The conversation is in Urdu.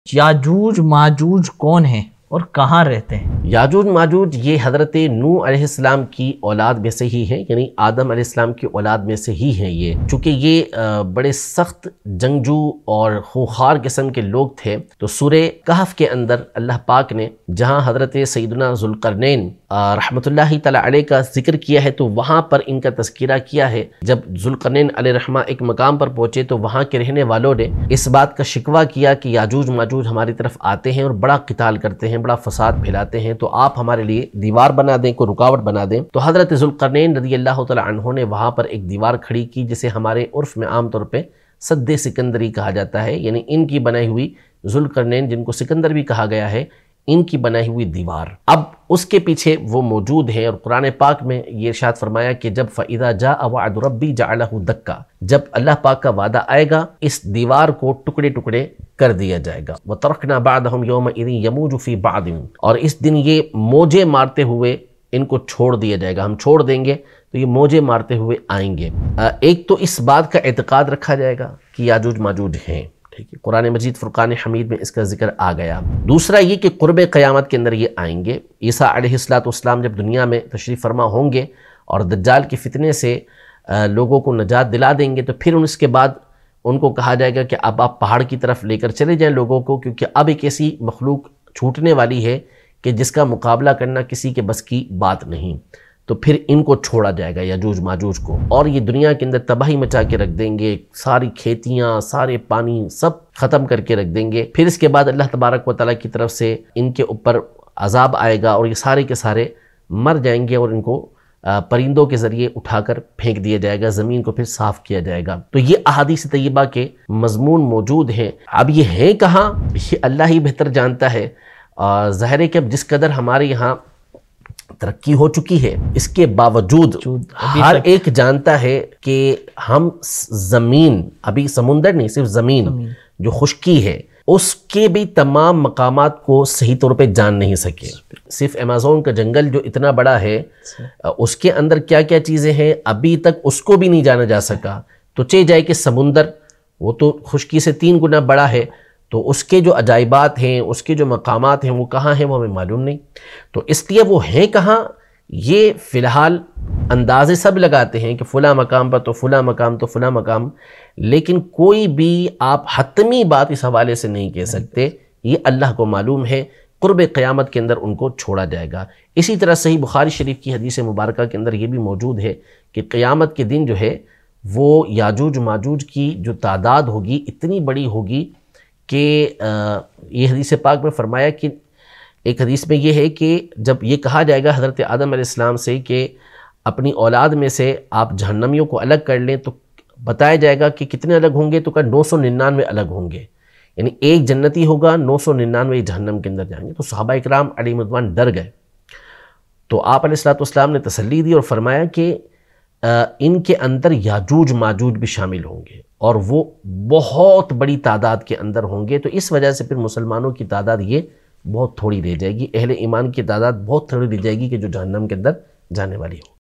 یاجوج ماجوج کون ہیں اور کہاں رہتے ہیں؟ یاجوج ماجوج یہ حضرت نوح علیہ السلام کی اولاد میں سے ہی ہیں، یعنی آدم علیہ السلام کی اولاد میں سے ہی ہیں یہ، چونکہ یہ بڑے سخت جنگجو اور خونخوار قسم کے لوگ تھے۔ تو سورہ کہف کے اندر اللہ پاک نے جہاں حضرت سیدنا ذوالقرنین رحمۃ اللہ تعالی علیہ کا ذکر کیا ہے تو وہاں پر ان کا تذکرہ کیا ہے۔ جب ذوالقرنین علیہ الرحمہ ایک مقام پر پہنچے تو وہاں کے رہنے والوں نے اس بات کا شکوہ کیا کہ یاجوج ماجوج ہماری طرف آتے ہیں اور بڑا قتال کرتے ہیں، بڑا فساد پھیلاتے ہیں، تو آپ ہمارے لیے دیوار بنا دیں، کوئی رکاوٹ بنا دیں۔ تو حضرت ذوالقرنین رضی اللہ تعالی عنہ نے وہاں پر ایک دیوار کھڑی کی، جسے ہمارے عرف میں عام طور پہ سد سکندری کہا جاتا ہے، یعنی ان کی بنائی ہوئی، ذوالقرنین جن کو سکندر بھی کہا گیا ہے، ان کی بنائی ہوئی دیوار۔ اب اس کے پیچھے وہ موجود ہے، اور قرآن پاک میں یہ ارشاد فرمایا کہ جب فَإِذَا جَاءَ وَعْدُ رَبِّي جَعَلَهُ دَكَّا، جب اللہ پاک کا وعدہ آئے گا اس دیوار کو ٹکڑے ٹکڑے کر دیا جائے گا۔ وَتَرَكْنَا بَعْدَهُمْ يَوْمَئِذٍ يَمُوجُ فِي بَعْضٍ، اور اس دن یہ موجے مارتے ہوئے ان کو چھوڑ دیا جائے گا، ہم چھوڑ دیں گے تو یہ موجے مارتے ہوئے آئیں گے۔ ایک تو اس بات کا اعتقاد رکھا جائے گا کہ یاجوج ماجوج ہیں، ٹھیک ہے، قرآن مجید فرقان حمید میں اس کا ذکر آ گیا۔ دوسرا یہ کہ قرب قیامت کے اندر یہ آئیں گے۔ عیسیٰ علیہ السلام جب دنیا میں تشریف فرما ہوں گے اور دجال کے فتنے سے لوگوں کو نجات دلا دیں گے، تو پھر اس کے بعد ان کو کہا جائے گا کہ اب آپ پہاڑ کی طرف لے کر چلے جائیں لوگوں کو، کیونکہ اب ایک ایسی مخلوق چھوٹنے والی ہے کہ جس کا مقابلہ کرنا کسی کے بس کی بات نہیں۔ تو پھر ان کو چھوڑا جائے گا یاجوج ماجوج کو، اور یہ دنیا کے اندر تباہی مچا کے رکھ دیں گے، ساری کھیتیاں، سارے پانی سب ختم کر کے رکھ دیں گے۔ پھر اس کے بعد اللہ تبارک و تعالیٰ کی طرف سے ان کے اوپر عذاب آئے گا اور یہ سارے کے سارے مر جائیں گے، اور ان کو پرندوں کے ذریعے اٹھا کر پھینک دیا جائے گا، زمین کو پھر صاف کیا جائے گا۔ تو یہ احادیث طیبہ کے مضمون موجود ہیں۔ اب یہ ہیں کہاں، یہ اللہ ہی بہتر جانتا ہے۔ ظاہر ہے کہ اب جس قدر ہمارے یہاں ترقی ہو چکی ہے، اس کے باوجود ہر ایک جانتا ہے کہ ہم زمین، ابھی سمندر نہیں، صرف زمین جو خشکی ہے، اس کے بھی تمام مقامات کو صحیح طور پہ جان نہیں سکے۔ صرف ایمیزون کا جنگل جو اتنا بڑا ہے، اس کے اندر کیا کیا چیزیں ہیں ابھی تک اس کو بھی نہیں جانا جا سکا۔ تو چاہے جائے کہ سمندر وہ تو خشکی سے 3 گنا بڑا ہے، تو اس کے جو عجائبات ہیں، اس کے جو مقامات ہیں وہ کہاں ہیں وہ ہمیں معلوم نہیں۔ تو اس لیے وہ ہیں کہاں، یہ فی الحال اندازے سب لگاتے ہیں کہ فلاں مقام پر تو فلاں مقام تو فلاں مقام، لیکن کوئی بھی آپ حتمی بات اس حوالے سے نہیں کہہ سکتے، یہ اللہ کو معلوم ہے۔ قرب قیامت کے اندر ان کو چھوڑا جائے گا۔ اسی طرح صحیح بخاری شریف کی حدیث مبارکہ کے اندر یہ بھی موجود ہے کہ قیامت کے دن جو ہے وہ یاجوج ماجوج کی جو تعداد ہوگی اتنی بڑی ہوگی کہ یہ حدیث پاک میں فرمایا کہ ایک حدیث میں یہ ہے کہ جب یہ کہا جائے گا حضرت آدم علیہ السلام سے کہ اپنی اولاد میں سے آپ جہنمیوں کو الگ کر لیں، تو بتایا جائے گا کہ کتنے الگ ہوں گے، تو کہ 999 الگ ہوں گے، یعنی ایک جنتی ہوگا، 999 جہنم کے اندر جائیں گے۔ تو صحابہ اکرام علیہم رضوان ڈر گئے، تو آپ علیہ السلام نے تسلی دی اور فرمایا کہ ان کے اندر یاجوج ماجوج بھی شامل ہوں گے، اور وہ بہت بڑی تعداد کے اندر ہوں گے۔ تو اس وجہ سے پھر مسلمانوں کی تعداد یہ بہت تھوڑی رہ جائے گی، اہل ایمان کی تعداد بہت تھوڑی رہ جائے گی کہ جو جہنم کے اندر جانے والی ہو۔